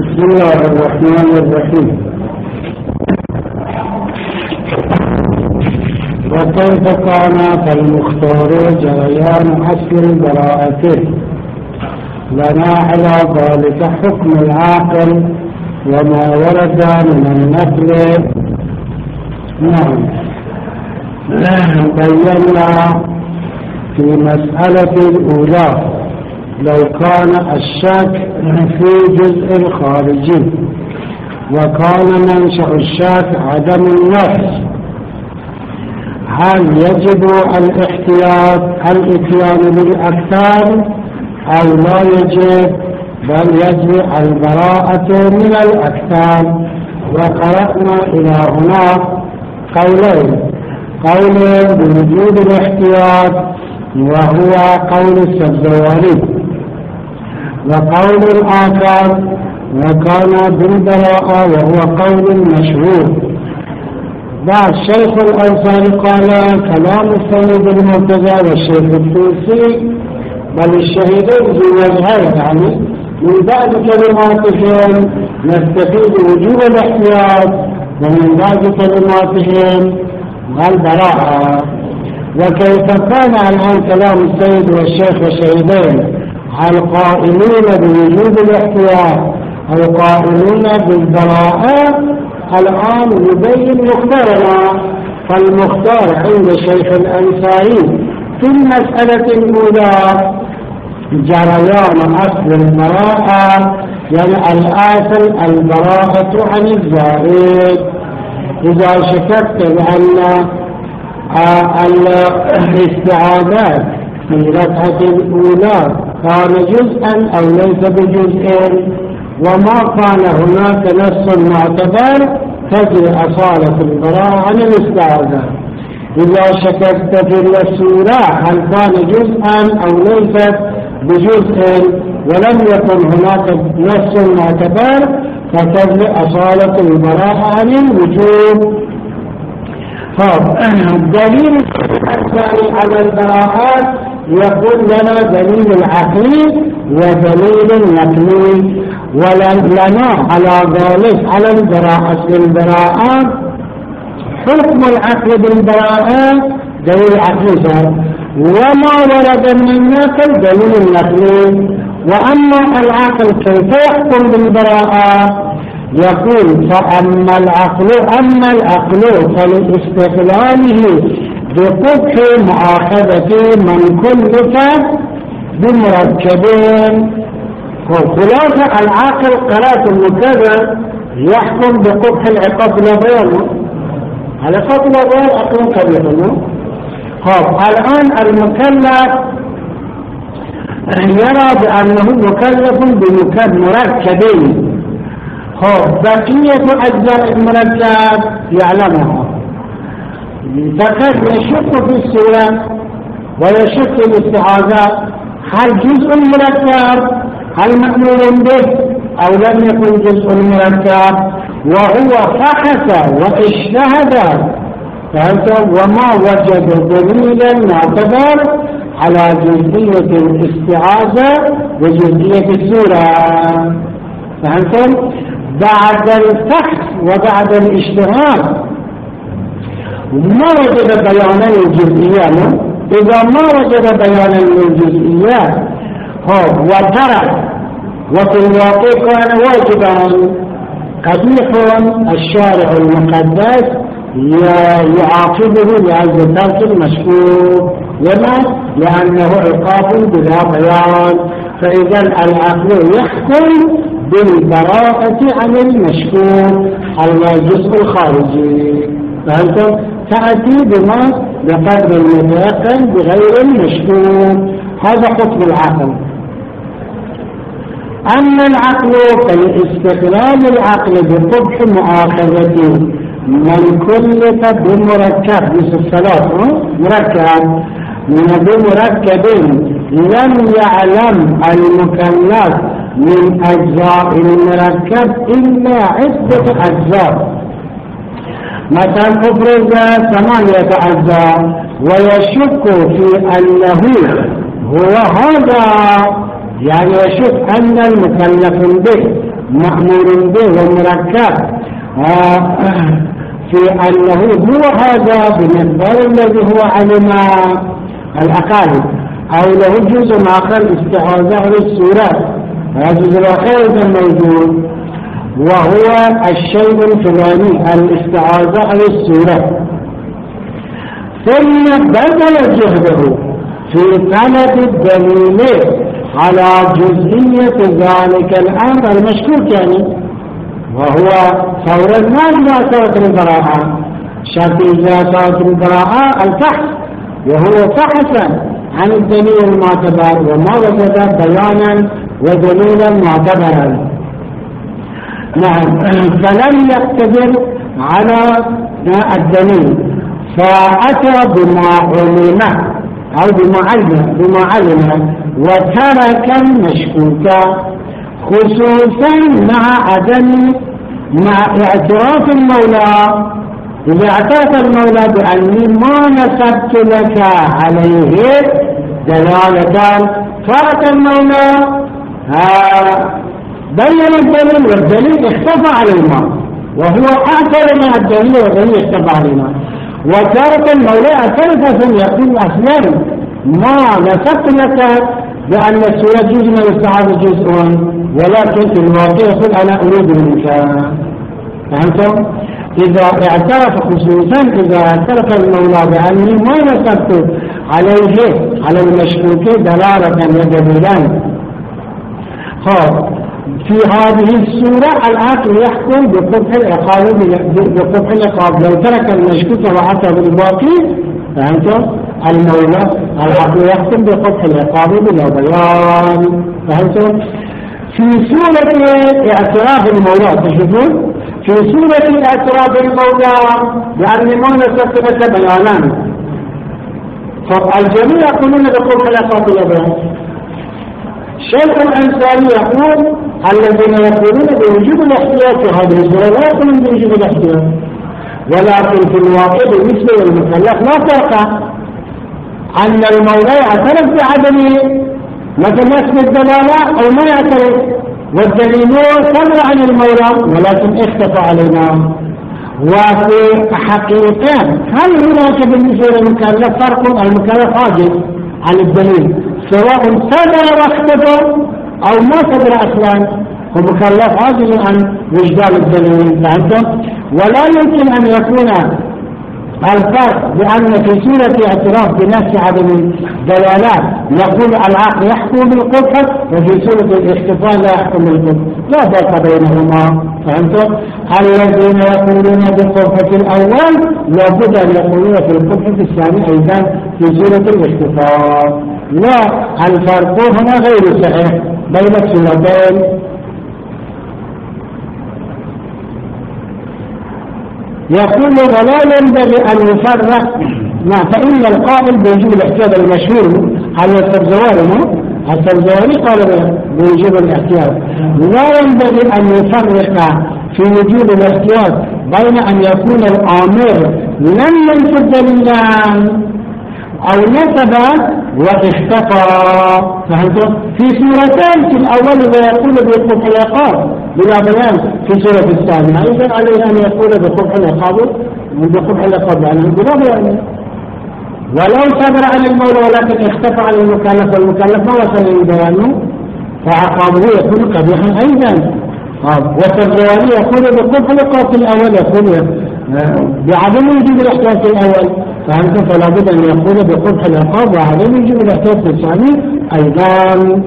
بسم الله الرحمن الرحيم. وكيف كان كالمختار جريان أصل براءته لنا على ذلك حكم العاقل وما ورد من النقل. نعم، بينا في مسألة الأولى لو كان الشك في جزء خارجي وكان منشأ الشك عدم النفس، هل يجب الاتيان بالأكثر أو لا يجب، بل يجب البراءة من الأكثر؟ وقرأنا إلى هنا قولين: قول بوجود الاحتياط وهو قول السبزواري، وقول آخر وكان بالبراءة وهو قول مشهور. بعد الشيخ الأنصاري قال كلام السيد المرتضى والشيخ الطوسي بل الشهيدين في وجهين، يعني من بعد كلماتهم نستفيد وجوب الاحتياط ومن بعد كلماتهم البراءة. وكيف كان الآن كلام السيد والشيخ والشهيدين القائلين بوجوب الاحتياط القائلين بالبراءة، الآن يبين مختارنا. فالمختار عند الشيخ الأنصاري في المسألة الأولى جريان أصل البراءة، يعني الأصل البراءة عن الزائد. إذا شككت بأن الاستعاذات في الركعة الأولى كان جزءا أو ليس بجزء وما كان هناك نص معتبر، تجري أصالة البراءة عن الاستعاذات. إذا شككت في السورة هل كان جزءا أو ليست بجزء ولم يكن هناك نص معتبر، فتجري أصالة البراءة عن الوجوب. دليل الثاني على البراءات يقول لنا دليل العقلي ودليل النقلي، ولنا على ذلك على البراءة حكم العقل بالبراءة دليل عقلي، وما ورد من النقل دليل النقلي. وأما العقل كيف يحكم بالبراءة؟ يقول فأما العقل فلاستقلاله بقبح مؤاخذة من كلف بمركبين. خلاصة العقل قرات المكذب يحكم بقبح العقاب الأبيض، العقاب الأبيض أقوم كبيرا. الآن المكلف يرى بأنه مكلف بمركبين، بقية أجزاء المركب يعلمها، فقد يشك في السورة ويشك في الاستعاذات هل جزء المركب هل مأمور به أو لم يكن جزء المركب، وهو فحص واجتهد وما وجد دليلا معتبر على جزئية الاستعاذة وجزئية السورة. فهمتم؟ بعد الفحص وبعد الاجتهاد ما وجد بيانا للجزئيات. إذا ما وجد بيانا للجزئيات وترك وفي الواقع كان واجبا قبيح، الشارع المقدس يعاقبه بهذا الترك المشكوك، لما؟ لأنه عقاب بلا بيان. فإذا العقل يحكم بالبراءة عن المشكوك الجزء الخارجي. فهمتم؟ تأتي بما بقدر المتيقن بغير المشكوك، هذا حكم العقل. أما العقل فالاستقلال العقل بقبح مؤاخذته من كلف بمركب مثل الصلاة مركب بمركب لم يعلم المكلف من أجزاء المركب إلا عدة أجزاء. مثلا أفرز 8 أجزاء ويشك في أنه هو هذا، يعني يشك أن المكلف به مأمور به ومركب في أنه هو هذا بمقدار الذي هو علم الأقل، أو له جزء آخر استعاذة على السورة، هذا الجزء الآخر إذا موجود وهو الشيء الفلاني الاستعاذة على السورة، ثم بذل جهده في طلب الدليل على جزئية ذلك الأمر المشكوك يعني، وهو فورا ما صارت البراءة، شرط إذا صارت البراءة الفحص، وهو فحص عن الدليل المعتبر وما وجد بيانا ودليلا معتبرا. نعم، فلم يقتدر على الدليل فأتى بما علم أو بما علم وترك المشكوك، خصوصا مع اعتراف المولى. إذا اعترف المولى بأني ما نسبت لك عليه دلالة، ترك المولى بين الدليل والدليل اختفى علينا، وهو اعترف الدليل والدليل اختفى علينا، وترك المولى اعترف يقول أصلا ما نسبت لك بأن السورة جزء من الاستعاذة جزء، ولكن في الواقع يقول أنا أريد منك. فهمتم؟ إذا اعترف، خصوصا إذا اعترف المولى بأني ما نسبت عليه على المشكوك دلالة ودليلا، في هذه السورة العقل يحكم بقبح العقاب، لو ترك المشكوك وعطى بالباقي. فهمتم؟ المولى العقل يحكم بقبح العقاب بلا بيان. فهمتم؟ في سورة اعتراف المولى، تشوفون في سورة اعتراف المولى لأن ما نسبت لك بيانا، فالجميع يقولون بقبح العقاب بلا بيان. شيخ الأنصاري يقول الذين يقولون بوجوب الاحتياط في هذه السورة لا يقولون بوجوب الاحتياط، ولكن في الواقع بالنسبة للمكلف لا فرق أن المولى يعترف بعدم مثل اسم الدلالة أو ما يعترف، والدليل صدر عن المولى ولكن اختفى علينا. وفي حقيقة هل هناك بالنسبة للمكلف فرق؟ المكلف عاجز عن الدليل سواء صدر واختفى أو ما صدر أصلا، هو مكلف عاجز عن وجدان الدليل. فهمتم؟ ولا يمكن أن يكون الفرق بأن في سورة اعتراف بنفس عدم دلالات يقول العقل يحكم بالقبح، وفي سورة الاختفاء لا يحكم بالقبح، لا فرق بينهما. فهمتم؟ الذين يقولون بالقبح في الأول لابد أن يقولون في القبح في الثاني أيضا في سورة الاختفاء. لا، الفرق هنا غير صحيح بين السورتين. يقول ولا ينبغي أن يفرق فإن القائل بوجوب الاحتياط المشهور على السرزواري قال بوجوب الاحتياط، لا ينبغي أن يفرق في وجوب الاحتياط بين أن يكون الآمر لم ينفذ دليلا أو نسب واختفى. فهمتم؟ في سورتين، في الأول إذا يقول بقبح العقاب بلا بيان، في سورة الثانية أيضا عليه أن يقول بقبح العقاب يعني بلا بيان، ولو صدر عن المولى ولكن اختفى عن المكلف والمكلف ما وصل إلى بيانه فعقابه يكون قبيحا أيضا. والسرزواري يقول بقبح العقاب في الأول، يقول بعدم وجود الاحتياط في الأول. فهمتم؟ فلا بد أن يقول بقبح العقاب وعدم وجود الاحتياط في الثاني أيضا.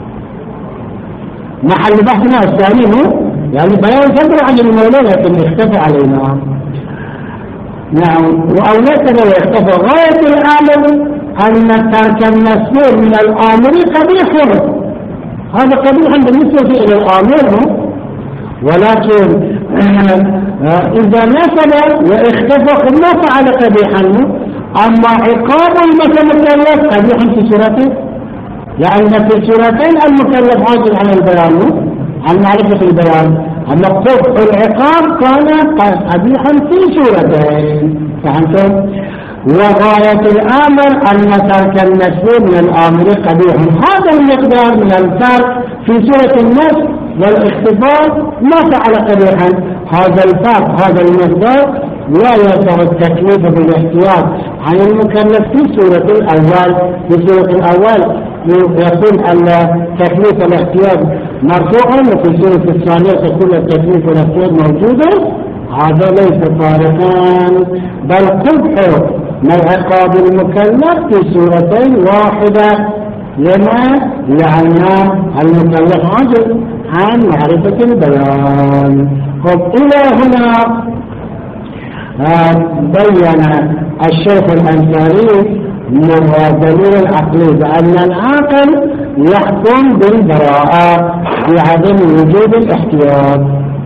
محل بحثنا الثاني هو يعني بيان صدر عن المولى لكن اختفى علينا. نعم، أو نسب واختفى. غاية العالم أن ترك المسؤول من الآمر قبيح، هذا قبيح بالنسبة إلى الآمر، ولكن إذا نسب واختفى ما فعل قبيحا. أما عقاب المكلف قبيح في سورته، يعني في السورتين المكلف عاجز عن البيان عن معرفة البيان، أما قبح العقاب كان قبيحا في سورتين. فهمتم؟ وغاية الأمر أن ترك المسؤول من الآمر قبيح. هذا المقدار من الفرق في سورة النصر والاختبار ما فعل قبيحا. هذا الفرق، هذا المقدار لا يرفع التكليف بالاحتياط عن المكلف في سورة الأول. في سورة الأول يقول أن تكليف الاحتياط مرفوعا، وفي سورة الثانية تقول التكليف الاحتياط موجودا. هذا ليس فارقان، بل قبح من عقاب المكلف في سورتين واحدة. لما؟ لأن المكلف عاجز عن معرفة البيان. إلى هنا بين الشيخ الأنصاري من الدليل العقلي بأن العاقل يحكم بالبراءة بعدم وجود الاحتياط.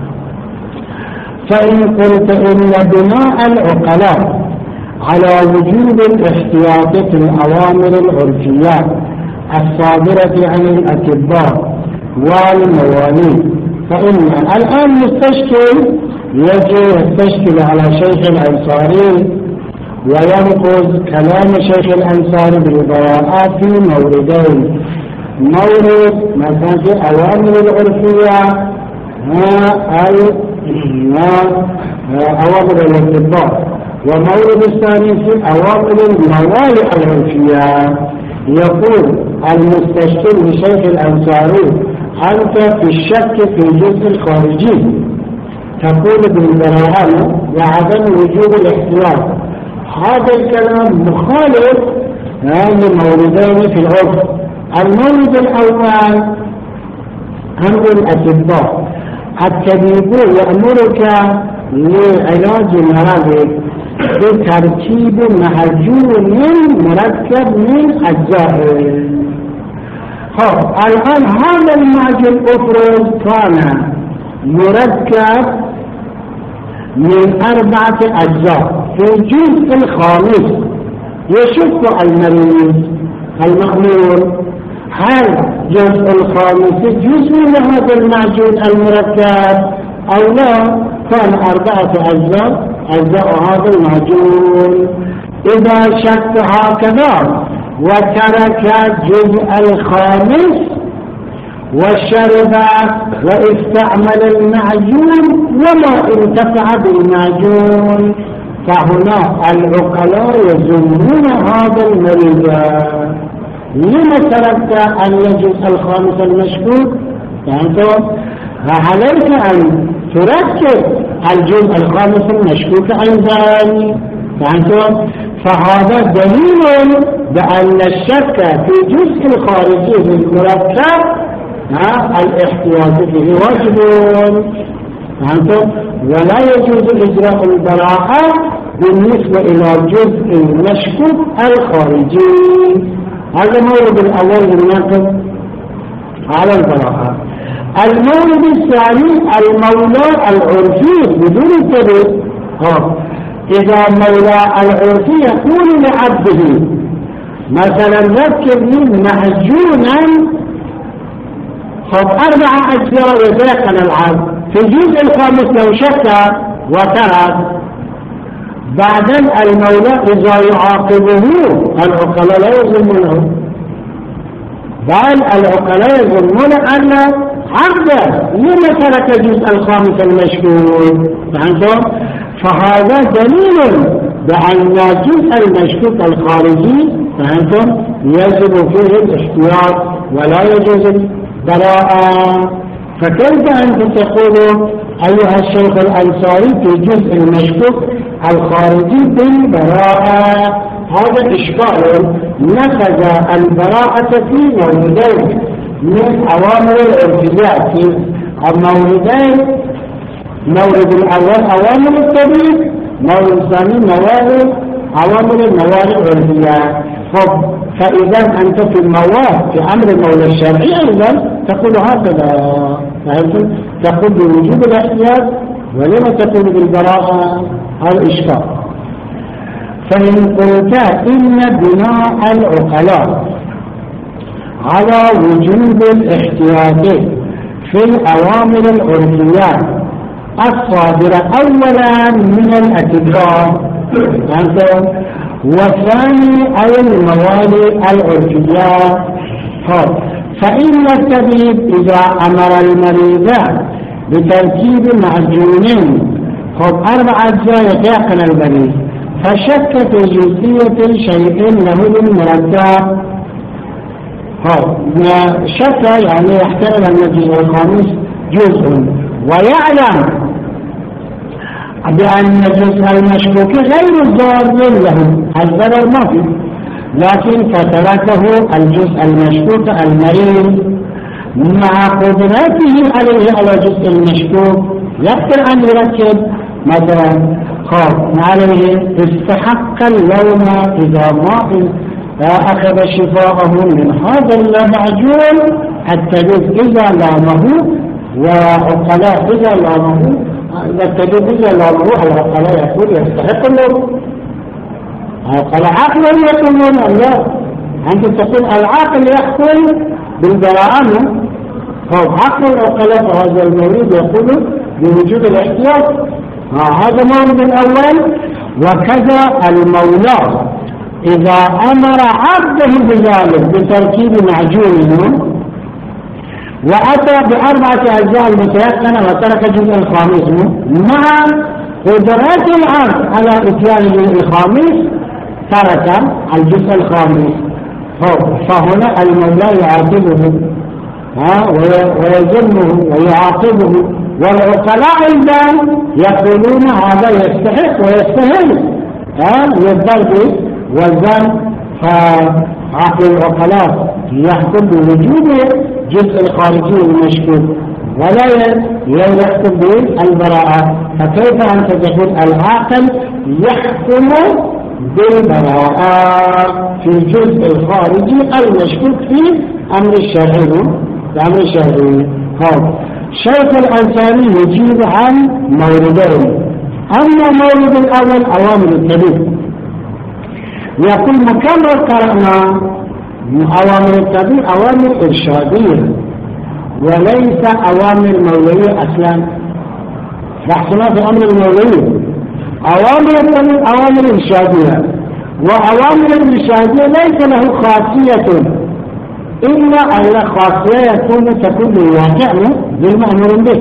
فإن قلت إن بناء العقلاء على وجود الاحتياط في الأوامر العرفية الصادرة عن الأطباء والمواليد، فإن الآن يجي يستشكل على شيخ الأنصاري وينقض كلام شيخ الأنصاري بالبراءات في موردين. مورد مثلا في أوامر العرفية أوامر الأطباء، ومورد الثاني في أوامر الموالي العرفية. يقول المستشكل لشيخ الأنصاري أنت في الشك في الجزء الخارجي تقول بالبراءة وعدم وجود الاحتياط. هذا الكلام مخالف لموردين في العرف. المورد الأول أمر الأطباء، الطبيب يأمرك لعلاج مرضك بتركيب معجون مركب من أجزاء. الآن هذا المعجون أفرض كان مركب من 4 أجزاء. في الجزء الخامس يشك المريض المأمور هل الجزء الخامس جزء من هذا المعجون المركب أو لا. كان 4 أجزاء هذا المعجون. إذا شك هكذا وترك الجزء الخامس وشرب واستعمل المعجون وما انتفع بالمعجون، فهنا العقلاء يذمون هذا المريض. لما تركت الجزء الخامس المشكوك؟ فعليك أن تركب الجزء الخامس المشكوك أيضا. فهذا دليل بأن الشك في الجزء الخارجي من المركب الاحتياط فيه واجب. ولا يجوز إجراء البراءة بالنسبة إلى الجزء المشكوك الخارجي. هذا مورد الأول الناقض على البراءة. المورد الثاني المولى العرفي بدون التبع. إذا مولى العرفي يقول لعبده مثلا ركب لي معجونا 4 أجزاء يتيقن العبد، في الجزء الخامس لو شك وترك بعدين المولى إذا يعاقبه العقلاء لا يظلمونه، بل العقلاء يظلمون أن عبده لما ترك الجزء الخامس المشكوك. فهذا دليل بأن الجزء المشكوك الخارجي يجب فيه الاحتياط ولا يجوز البراءة. فكيف أنت تقول أيها الشيخ الأنصاري في الجزء المشكوك الخارجي بالبراءة؟ هذا إشكال. نفذ البراءة في موردين من أوامر العرفيات. في الموردين مورد الأول أوامر الطبيب، مورد الثاني أوامر المواد العرفية. فإذا أنت في المواد في أمر المولى الشرعي أيضا تقول هكذا، فهمت؟ تقول بوجوب الاحتياط ولما تقول بالبراءة؟ هذا إشكال. فإن قلت إن بناء العقلاء على وجوب الاحتياط في الأوامر العرفية الصادرة أولا من الأطباء والثاني أي المواد العرفية، فإن الطبيب إذا أمر المريض بتركيب معجون خب 4 أجزاء يتيقن المريض فشك في جزئية شيء له بالمركب شك يعني يحتمل أن الجزء الخامس جزء ويعلم بأن الجزء المشكوك غير ضار له الضرر ما فيه لكن فتركه الجزء المشكوك المريض مع قدرته عليه على الجزء المشكوك يقدر أن يركب مثلا عليه استحق اللوم إذا ما أخذ شفاءه من هذا المعجون التجوز إذا لامه وعقلاء إذا لامه التجوز إذا لامه العقلاء يقول يستحق اللوم العقل يقولون الله أنت تقول العقل يحكم بالبراءة عقل العقلاء هذا المورد يقول بوجود الاحتياط هذا مورد الأول. وكذا المولى إذا أمر عبده بذلك بتركيب معجون وأتى ب4 أجزاء المتيقنة وترك الجزء الخامس مع قدرات العبد على إتيان الجزء الخامس ترك الجزء الخامس فهنا المولى يعاقبه ويذمه ويعاقبه والعقلاء أيضا يقولون هذا يستحق ويستهل للضرب والذم فعقل العقلاء يحكم بوجود جزء الخارجي المشكوك ولا يحكم بالبراءة. فكيف أنت تقول العاقل يحكم بالبراءة في الجزء الخارجي المشكوك في أمر الشرعي شيخ الأنصاري يجيب عن موردين. أما مورد الأول أوامر الطبيب يقول مكرر قرأنا أوامر الطبيب أوامر إرشادية وليس أوامر مولوية أصلا. بحثنا في أمر المولوية أوامر الطبيب أوامر إرشادية وأوامر الإرشادية ليس له خاصية إلا أن خاصية تكون بالواقع بالمأمور به.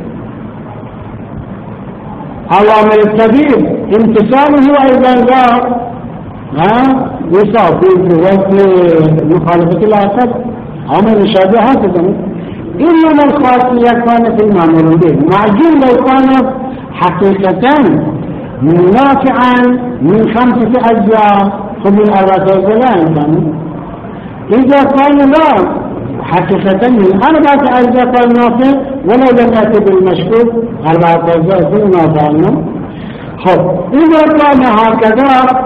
أوامر الطبيب امتثاله أيضا لا يصاب في مخالفة العقل أوامر الإرشادية هكذا إنما الخاصية كانت المأمور به. معجون لو كانت حقيقة نافعا من 5 أجزاء فمن 4 أجزاء إذا كان لا حقيقة من 4 أجزاء كان نافع ولو لم يأتي بالمشكوك 4 أجزاء في نافع إذا كان هكذا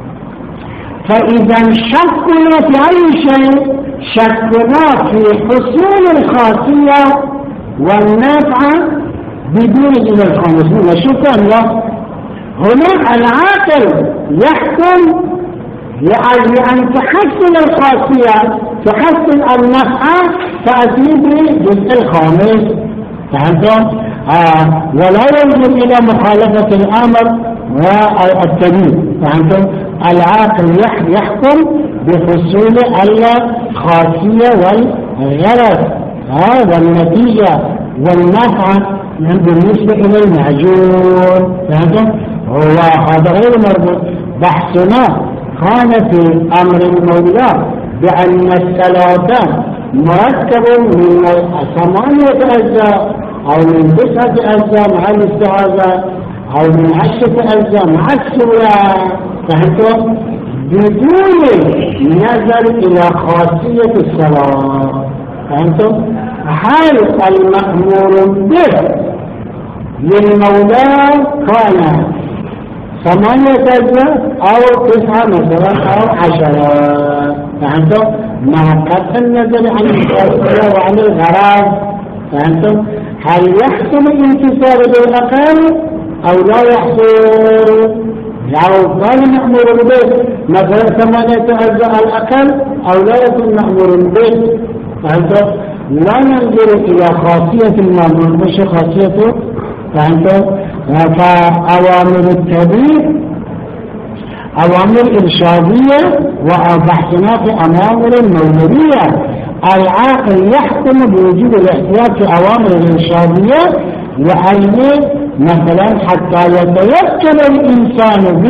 فإذا شكنا في أي شيء شكنا في حصول الخاصية والنفع بدون إلى الخامسين. شكرا له هنا العاقل يحكم لأن تحسن الخاصية تحسن النفع تأتي بالجزء الخامس فهمتم؟ ولا يوجد إلى مخالفة الأمر والتدين فهمتم؟ العاقل يحكم بحصول الخاصية والغرض والنتيجة والنفع بالنسبة إلى المعجون فهمتم؟ وهذا غير مربوط. بحثنا كان في أمر المولى بأن الصلاة مركب من 8 أجزاء أو من 9 أجزاء مع الاستعاذة أو من 10 أجزاء مع السورة فهمتم؟ بدون نظر إلى خاصية الصلاة فهمتم؟ حال المأمور به للمولى كان 8 أجزاء أو 9 مثلا أو 10 فهمتم؟ مع قطع النظر عن الصلاة وعن الغرض فهمتم؟ هل يحسن الانتصار بالأقل أو لا يحسن؟ لو كان مأمور به مثلا 8 أجزاء الأقل أو لا يكون مأمور به فهمتم؟ لا ننظر إلى خاصية المأمور مش خاصيته فهمتم؟ فأوامر التبيين أوامر إرشادية وبحثنا في أوامر المولوية. العاقل يحكم بوجوب الاحتياط في أوامر الإرشادية، لأن مثلا حتى يتيقن الإنسان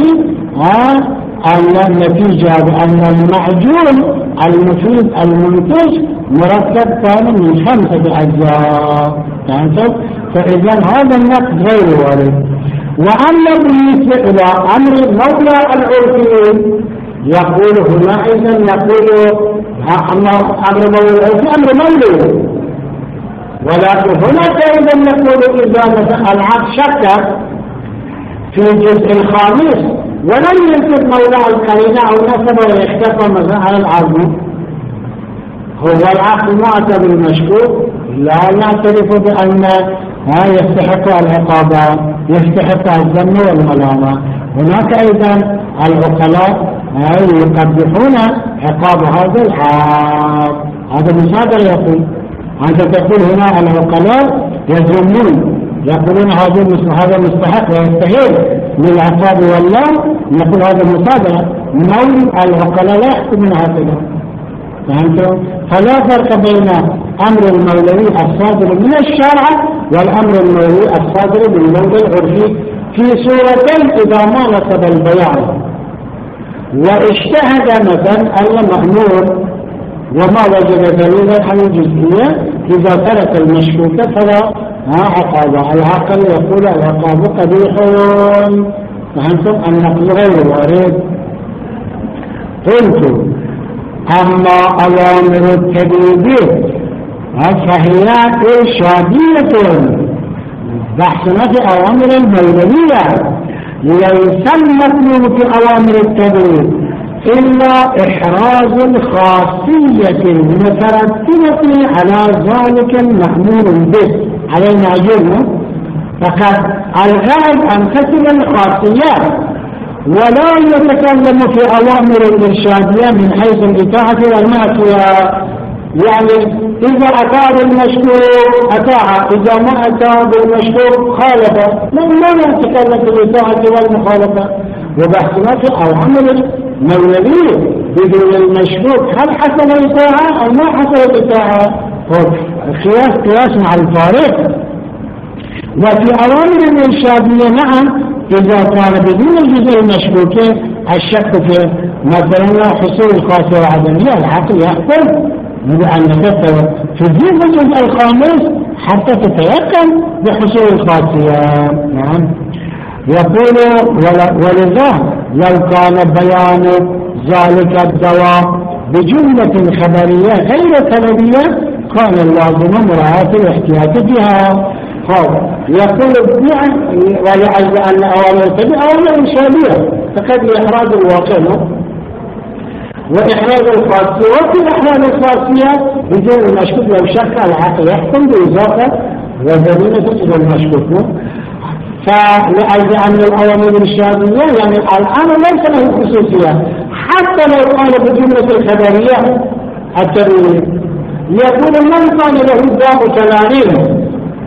أن النتيجة بأن المعجون المفيد المنتج مركب كان من 5 أجزاء، فإذا هذا النقد غير وارد. وأما بالنسبة إلى أمر المولى العرفي يقول هنا إذن يقول أمر مولى العرفي أمر مولى، ولكن هناك أيضا نقول إذا العقد شك في الجزء الخامس ولم ينفذ مولاه القرينة أو نسبه ويختفى مثلا على العرض، هو العقل معتبر المشكوك لا يعترف بأن يستحق العقابة، يستحق الذم والملامة. هناك أيضا العقلاء يقبحون عقاب هذا العقد، هذا مصادر يقول. أنت تقول هنا العقلاء يذمون يقولون هذا مستحق ويستحق للعقاب والله، نقول هذا مصادرة. مول العقلاء لا يحكمون هكذا، فهمتم؟ فلا فرق بين أمر المولوي الصادر من الشرع والأمر المولوي الصادر بالمولى العرفي في صورتين إذا ما نصب البيان واجتهد مثلا المأمور وما وجد دليلا على الجزئية، إذا ترك المشكوك فلا عقاب. العقل يقول العقاب قبيح، فهمتم؟ النقل غير وارد. قلت أما أوامر التدريب فهي إرشادية، بحثنا في أوامر المولوية ليس المطلوب في أوامر التدريب إلا إحراز الخاصية المترتبة على ذلك المأمور به على المعجون، فقد الغالب أن تصل الخاصيات ولا يتكلم في أوامر الإرشادية من حيث الإطاعة والمعصية. يعني إذا أتى بالمشكوك أطاع، إذا ما أتى بالمشكوك خالف، لا يتكلم في الإطاعة والمخالفة. وبحثنا في أوامر المولوية بدون المشكوك هل حصل الإطاعة أو ما حصل الإطاعة، قياس مع الفارق. وفي أوامر الإرشادية نعم إذا كان بدون الجزء المشكوك الشك في مثلا حصول الخاصية وعدمية، العقل يحكم بأن في الجزء الخامس حتى تتيقن بحصول الخاصية. نعم. يقول ولذا لو كان بيان ذلك الدواء بجملة خبرية غير سندية كان اللازم مراعاة الاحتياط بها. يقول ولعل أن أوامر التدريب أوامر إرشادية فقد لإحراز الواقع وإحراز الخاصية، وفي إحراز الخاصية بدون المشكوك لو شك العقل يحكم بإضافة وزمينة إلى المشكوك. فلأجل أن الأوامر الإرشادية يعني الآن ليس له خصوصية حتى لو قال بجملة الخبرية التدريب، يقول من كان له داء تلاليم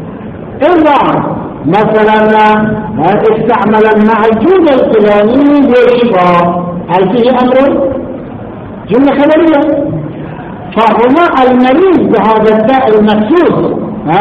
إلا مثلا استعمل المعجون الفلاني للشفاء، هل فيه أمر؟ جملة خبرية. فهنا المريض بهذا الداء المخصوص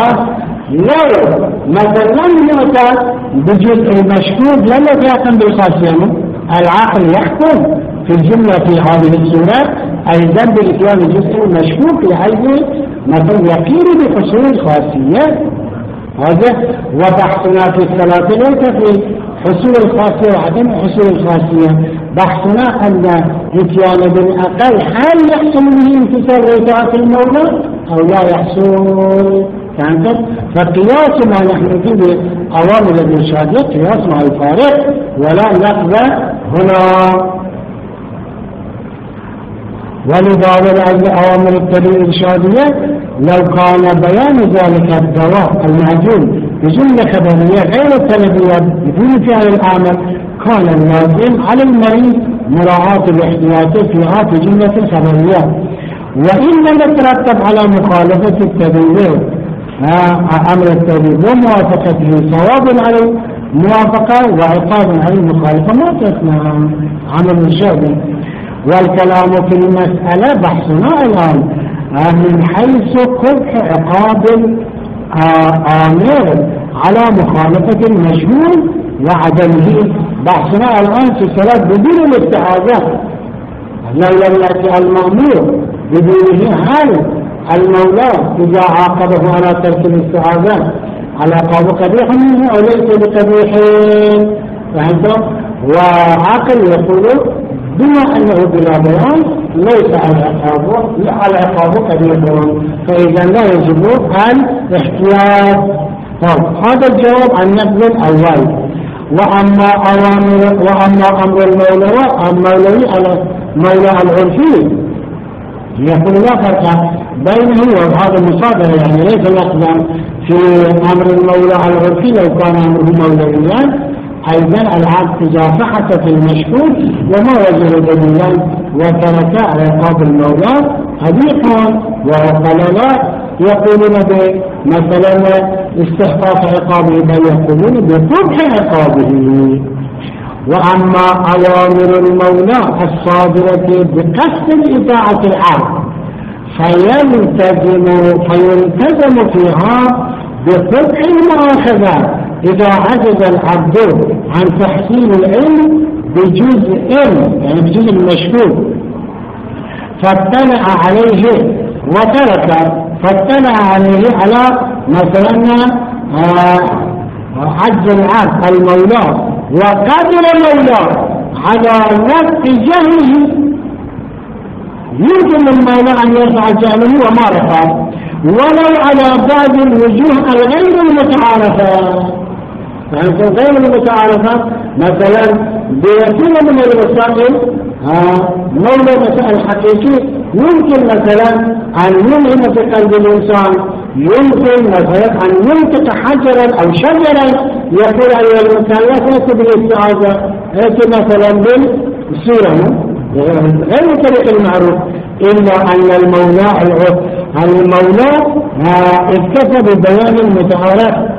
لو مثلا لم يؤتى بجزء المشكوك لم يتيقن بالخاصية، العقل يحكم في الجملة في هذه الصورة أيضا بإتيان الجزء المشكوك لحيث مثلا يقين بحصول الخاصية. هذا وبحثنا في الصلاة ليس في حصول الخاصية وعدم حصول الخاصية، بحثنا أن إتيان بالأقل هل يحصل به امتثال لإطاعة المولى أو لا يحصل. فقياس ما نحن فيه بأوامر الإرشادية قياس مع الفارق ولا نقض هنا. ولذا لأجل أوامر التدريب الإرشادية لو كان بيان ذلك الدواء المعجون بجملة خبرية غير السندية بدون فعل العمل كان اللازم على المريض مراعاة الاحتياط فيها في جملة الخبرية، وإن لم يترتب على مخالفة التدريب أمر التدريب وموافقته ثواب على الموافقة وعقاب على المخالفة ما تسمى عمل الشعب. والكلام في المسألة بحثنا الآن من حيث قبح عقاب الآمر على مخالفة المشهور وعدمه. بحثنا الآن في الصلاة بدون الاستعاذة. لو لم يأتي المأمور بدونه، هل المولى إذا عاقبه على ترك الاستعاذة العقاب قبيح منه أو ليس بقبيح؟ فهمتم؟ وعاقل يقول بما أنه بلا بيان ليس العقاب قبيح، فإذا لا يجب الاحتياط. هذا الجواب عن النقل الأول. وأما أمر المولوي على مولى العرفي يقول لا فرق بينه وهذا مصادرة، يعني ليس لفظا في أمر المولى العرفي لو كان أمره مولويا. أيضا العبد إذا فحص في المشهور وما وجد دليلا وترك عقاب المولى قبيح، وقال لا يقولون مثلا استحقاق عقابه، بل يقولون بقبح عقابه. وأما أوامر المولى الصادرة بقصد إطاعة العبد فيلتزم فيها بقبح المؤاخذة إذا عجز العبد عن تحصيل العلم بجزء، يعني بجزء المشهور، فاطلع عليه وترك، فاطلع عليه على مثلا عجز العبد المولى وقدر المولى على نفس جهله. يمكن المولى أن يرفع جهله وما رفع، ولو على بعض الوجوه الغير المتعارفة. غير المتعارفة مثلا بوسيلة من الوسائل مولى مسائل حقيقي يمكن مثلا أن يلهم في قلب الإنسان، يمكن مثلا أن ينطق حجرا أو شجرا يقول أيها المكلف ليس بالاستعاذة، ليس مثلا بالسورة غير طريق المعروف، إلا أن المولى اكتفى ببيان المتعارف.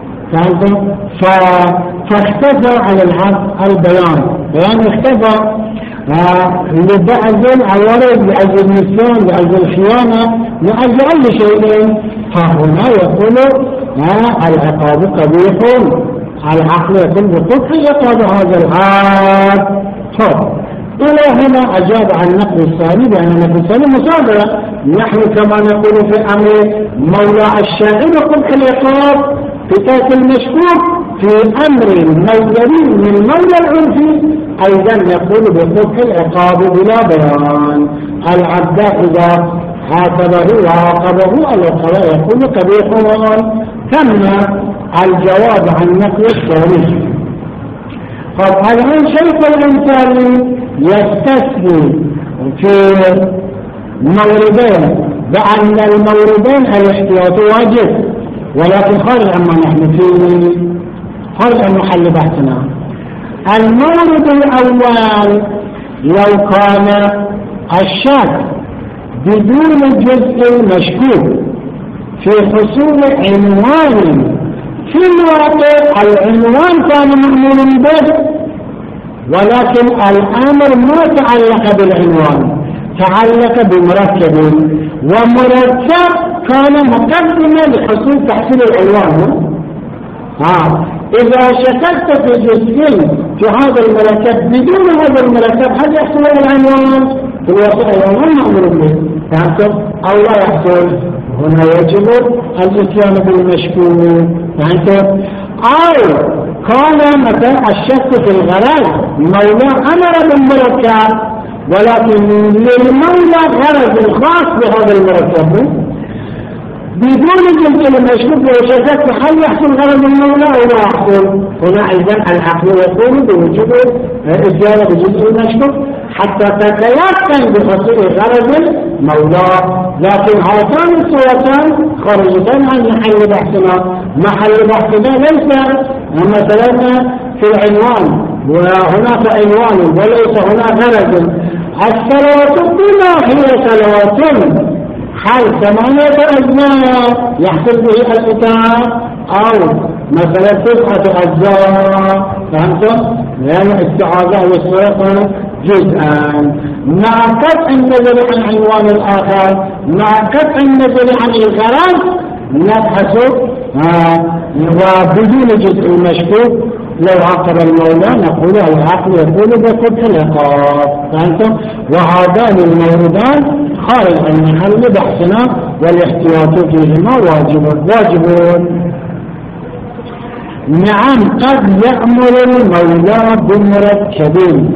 فاختفى على العبد البيان، اختفى لبعض العوارض، لأجل النسيان، لأجل الخيانة، لأجل أي شيء. فهنا يقول العقاب قبيح، العقل يقول بقبح عقاب هذا العبد. إلى هنا أجاب عن النقل الثاني بأن النقل الثاني مصادرة. نحن كما نقول في أمر مولى الشاهد قبح العقاب في ترك المشكوك، في أمر مولوي من مولى العرفي أيضا نقول بقبح العقاب بلا بيان. العبد إذا عاقبه وعاقبه العقلاء يقول قبيح. تم الجواب عن النقل الثاني. الآن شيخ الإنسان يستثني في موردين بأن الموردين الاحتياط واجب، ولكن خارج عما نحن فيه، خارج عن محل بحثنا. المورد الأول لو كان الشك بدون الجزء المشكوك في حصول عنوان، في الواقع العنوان كان مأمور به، ولكن الأمر ما تعلق بالعنوان، تعلق بمركب، ومركب كان مقدمة لحصول تحصيل العنوان. إذا شككت في جزء في هذا المركب بدون هذا المركب هل يحصل العنوان؟ في الواقع العنوان مأمور به، فهمتم؟ أو لا يحصل. هنا يجب الاتيان بالمشكوك، فهمتم؟ أو كان مثلا الشك في الغرض، مولى أمر بالمركب ولكن للمولى غرض خاص بهذا المركب بدون جزء المشكوك، لو شككت هل يحصل غرض المولى أو لا يحصل. هنا أيضا العقل يقول بوجوب الإتيان بجزء المشكوك حتى تتيقن بحصول غرض المولى. لكن هاتان الصورتان خارجتان عن محل بحثنا. محل بحثنا ليس مثلا في العنوان، وهناك عنوان وليس هنا غرض. الصلوات بما هي صلوات، هل 8 أجزاء يحصل به الإتاعة أو مثلا 9 أجزاء؟ فهمتم؟ لأن الاستعاذة والصلاة جزءا مع قطع النظر عن عنوان الآخر مع قطع النظر عن الغرض نبحث وبدون جزء المشكوك. لو عقل المولى نقول العقل يقول بقبح العقاب. فهمتم؟ وهذان الموردان خارج عن محل بحثنا والاحتياط فيهما واجبون. نعم قد يأمر المولى بمركب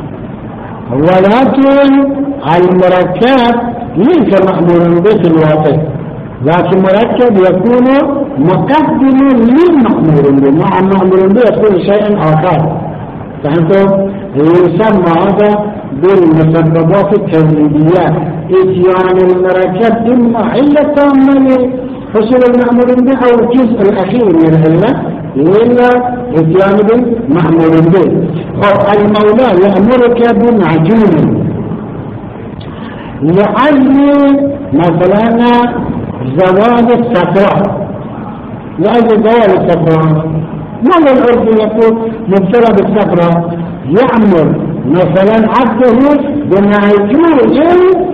ولكن المركب ليس مأمور به في الواقع، لكن مركب يكون مقدم للمأمور به، مع المأمور به يكون شيء آخر. فهمتم؟ يسمى هذا بالمسببات التوليدية. اتيان المركب إما علة تامة لحصول المأمور به أو الجزء الأخير من العلة إلا اتيان بالمأمور به. المولى يأمرك بمعجون لأجل مثلا زوال السفرة، لأجل زوال السفرة ماذا العرف يقول مبتلى بالسفرة؟ يأمر مثلا عبده بمعجون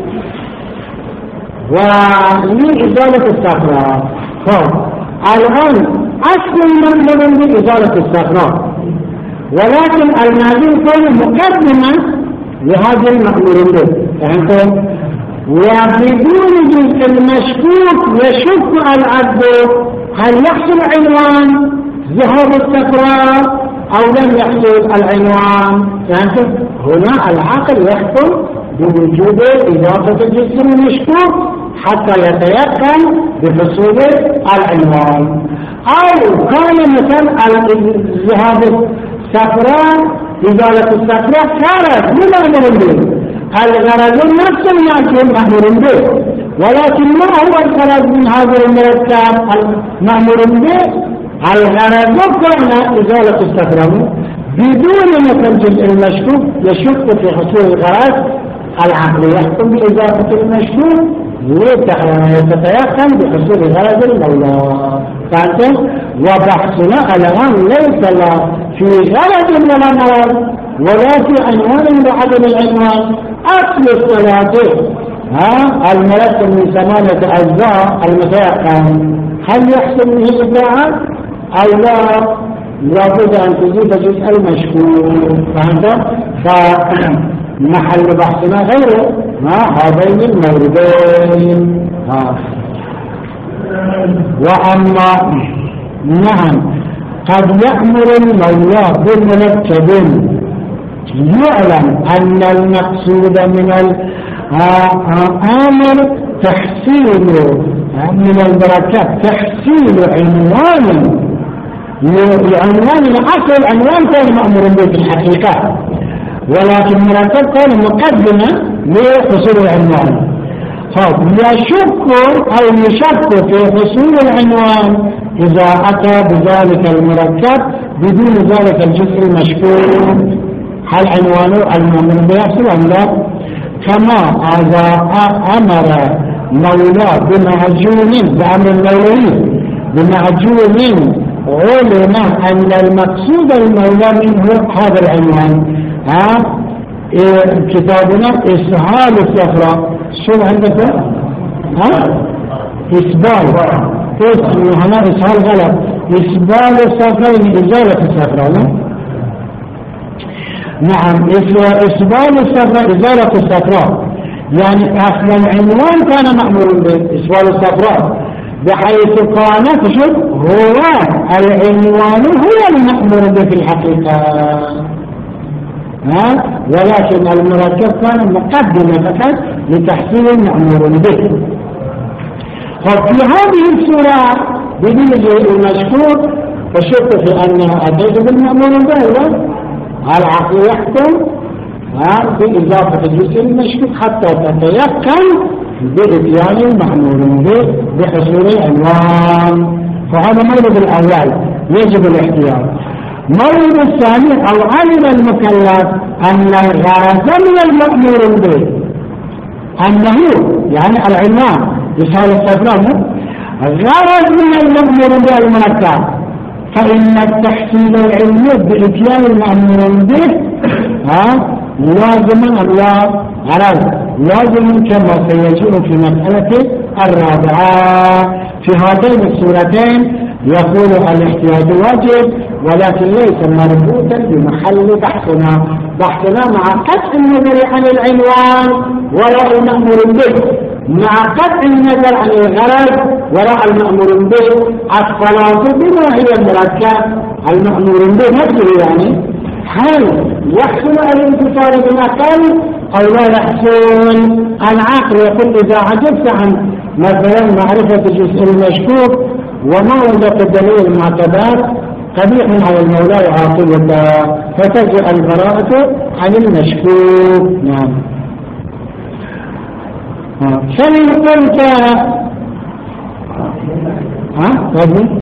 ولإزالة السفرة. الآن أصل المأمور بإزالة السفرة، ولكن المعجون كان مقدما لهذا المأمور به. فهمتم؟ وبدون جزء المشكوك يشك العبد هل يحصل عنوان ذهاب السفرة أو لم يحصل العنوان. فهمتم؟ هنا العقل يحكم بوجود إضافة الجزء المشكوك حتى يتيقن بحصول العنوان. أو كان مثلا ذهاب السفرة إزالة السفرة خارج من الأمر به، الغرض نفس المعجون مأمور به، ولكن ما هو الغرض من هذا المركب المأمور به؟ الغرض كان إزالة السفرة بدون مثل جزء المشكوك يشك في حصول الغرض. العقل يحكم بإضافة المشكوك يتيقن بحصول غرض المولى. فهمتم؟ وبحثنا الآن ليس في غرض من الأمر ولا في عنوان بعدم العنوان. أصل الصلاة المركب من 8 أجزاء المتيقن هل يحصل به إبداعا أو لا؟ لابد أن تزيد جزء المشكوك. فهمت؟ فمحل بحثنا غيره هذين الموردين. وأما نعم قد يأمر المولى بمركب يعلم أن المقصود من الآمر تحصيل من المركب تحصيل عنوان الأصل. العنوان كان مأمور به في الحقيقة، ولكن مركب كان مقدمة لحصول العنوان. يشك أو يشك في حصول العنوان إذا أتى بذلك المركب بدون ذلك الجزء المشكوك هل عنوانه المأمور به يحصل أم لا؟ كما إذا أمر مولاه بمعجون بأمر المولوي بمعجون علم أن المقصود المولى منه هذا العنوان. كتابنا إسهال السفرة شو عندك؟ إسبال هنا إسهال غلط. إسبال السفرة من إزالة السفرة. نعم إسبال السفرة إزالة السفرة يعني أصل العنوان كان مأمور بإسبال السفرة بحيث كانت هو العنوان هو المأمور به في الحقيقة، ولكن المركب كان مقدمة فقط لتحصيل المأمور به. ففي هذه الصورة بدون المشكوك فشك في أنها أتيت بالمأمور به. العقل يحكم بإضافة الجزء المشكوك حتى تتيقن بإتيان المأمور به بحصول العنوان. فهذا مورد الأول يجب الاحتياط. مورد الثاني أو علم المكلف أن الغرض من المأمور به أنه يعني العنوان يسهل السفرة غرض من المأمور به المركب، فإن التحصيل العلمي بإتيان المأمور به لازما الله غرض لازم كما سيجيء في مسألة الرابعة. في هاتين السورتين يقول الاحتياط واجب ولكن ليس مربوطا بمحل بحثنا. بحثنا مع قطع النظر عن العنوان وراء المأمور به، مع قطع النظر عن الغرض وراء المأمور به. الصلاة بما هي المركب المأمور به نفسه، يعني هل يحصل الانتصار بالعقل أو لا يحصل؟ العقل يقول إذا عجزت عن مثلا معرفة الجزء المشكوك وما وجدت الدليل المعتبر قبيح على المولى عاقبته، فتجئ البراءة عن المشكوك. نعم. فإن قلت